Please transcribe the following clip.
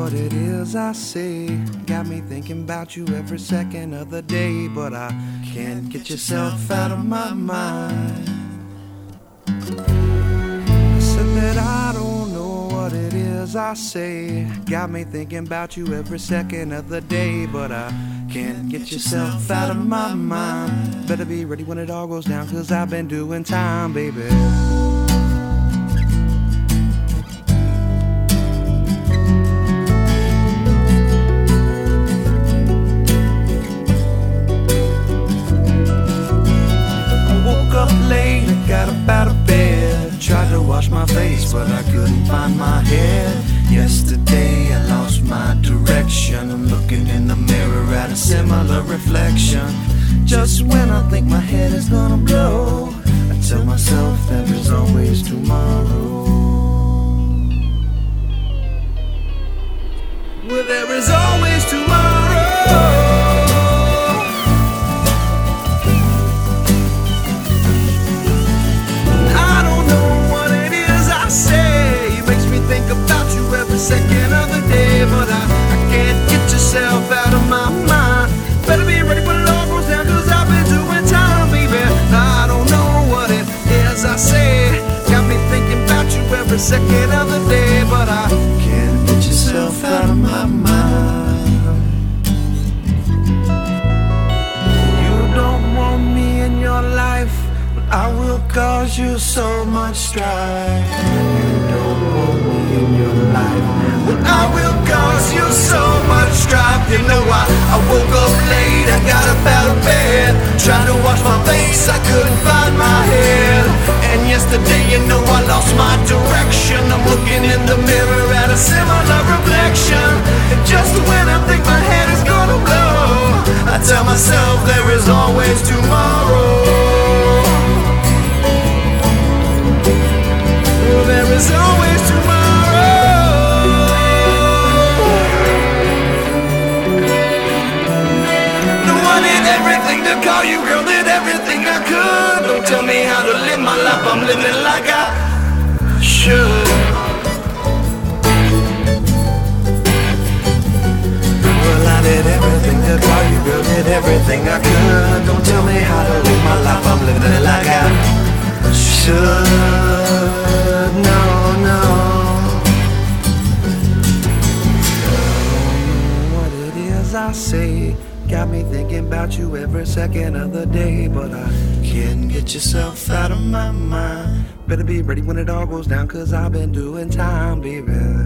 what it is I say. Got me thinking about you every second of the day, but I can't get yourself out of my mind. I said that I don't know what it is I say. Got me thinking about you every second of the day, but I can't get yourself out of my mind. Better be ready when it all goes down, 'cause I've been doing time, baby. Got up out of bed, tried to wash my face, but I couldn't find my head. Yesterday I lost my direction. I'm looking in the mirror at a similar reflection. Just when I think my head is gonna blow, I tell myself there is always tomorrow. Well, there is always tomorrow. Second of the day, but I can't get yourself out of my mind. Better be ready when it all goes down, 'cause I've been doing time, baby. I don't know what it is I say. Got me thinking about you every second of the day, but I can't get yourself out of my mind. You don't want me in your life, but I will cause you so much strife. You don't want me in your life, well, I will cause you so much strife. You know I woke up late, I got up out of bed, trying to wash my face, I couldn't find my head. And yesterday, you know, I lost my direction. I'm looking in the mirror at a similar reflection. And just when I think my head is gonna blow, I tell myself there is always tomorrow. Well, there is always tomorrow. No, I did everything to call you, girl, did everything I could. Don't tell me how to live my life, I'm living like I should. Well, I did everything to call you, girl, did everything I could. Don't tell me how to live my life, I'm living it like I should. No, no. What it is I say, got me thinking about you every second of the day, but I can't get yourself out of my mind. Better be ready when it all goes down, 'cause I've been doing time, baby.